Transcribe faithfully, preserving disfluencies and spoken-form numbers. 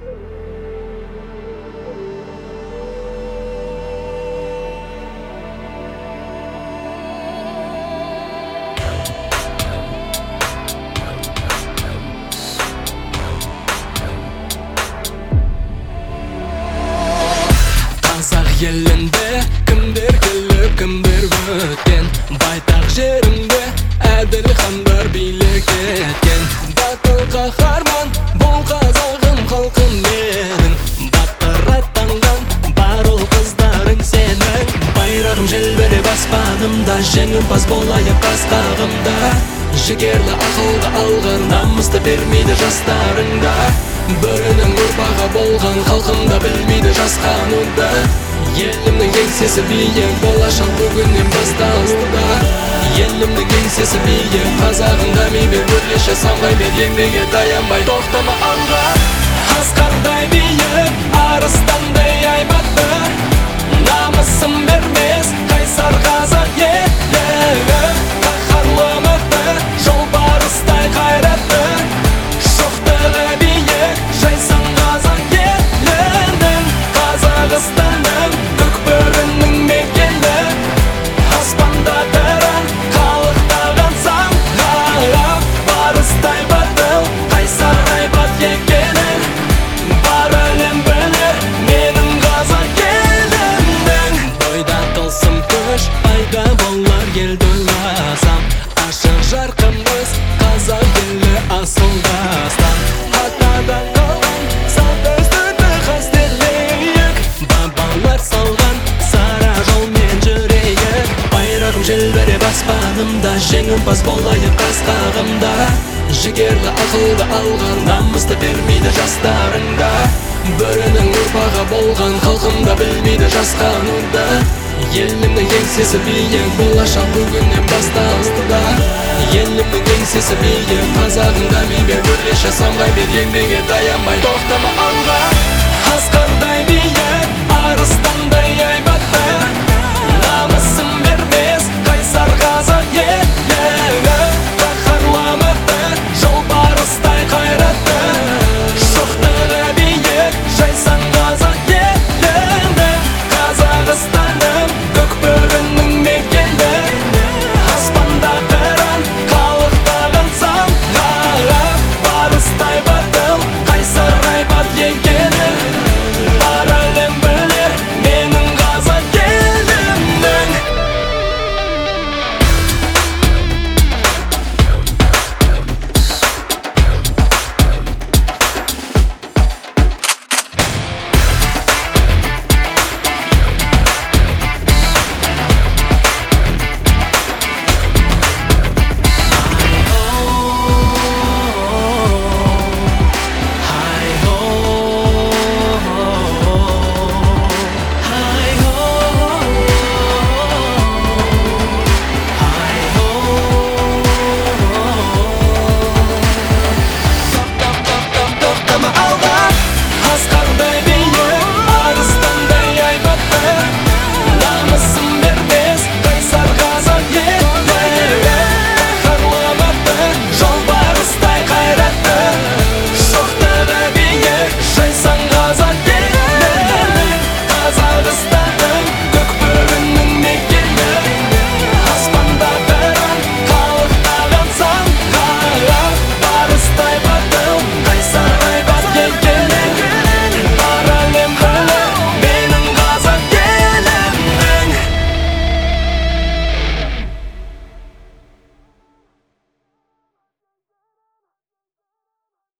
Елінде кімдер келіп кімдер өткен, байтақ жерінде әділ хандар билік еткен. Батыл қаһарман бұл қазағым халқым менің, батыр аттанған бар ұл қыздарың сенің. Байрағым желбіреп аспанымда, жеңімпаз болайық асқағымда. Жігерлі ақылды алғыр, намысты бермейді жастарыңда. Бөрінің ұрпағы болған халқымда білмейді жасқануды. Елімнің еңсесі биік, болашақ бүгіннен басталуда. Елімнің еңсесі биік, қазағым дами бер, өрлеші самғай бер, еңбекке таянбай тоқтама алға. Асқардай биік, арыстандай айбатты, намысын бермес қайсар қазақ елі. Қаһарлы мықты, жолбарыстай қайратты, шоқтығы биік, жайсаң қазақ елінің. Қазақстанның түкпірінің мекені, аспанда тұрған қалықтаған самғап, барыстай батыл, қайсар айбат екенін бар әлем білер менің қазақ елімнің. Бойда тылсым күш пайда болар елді ойласам, ашық жарқынбыз қазақ елі асыл дастан. Атадан қалған салт дәстүрді қастерлейік, бабалар салған сара жолмен жүрейік. Байрағым желбіреп аспанымда, жеңімпаз болайық асқағымда. Жігерлі ақылды алған, намысты бермейді жастарыңда. Бөрінің ұрпағы болған халқымда білмейді жасқануды. Елімнің еңсесі биік, болашақ бүгіннен басталуда. Елімнің еңсесі биік, қазағым дами бер, өрлеші самғай бер, еңбекке таянбай тоқтама алға. Асқардай биік, арыстан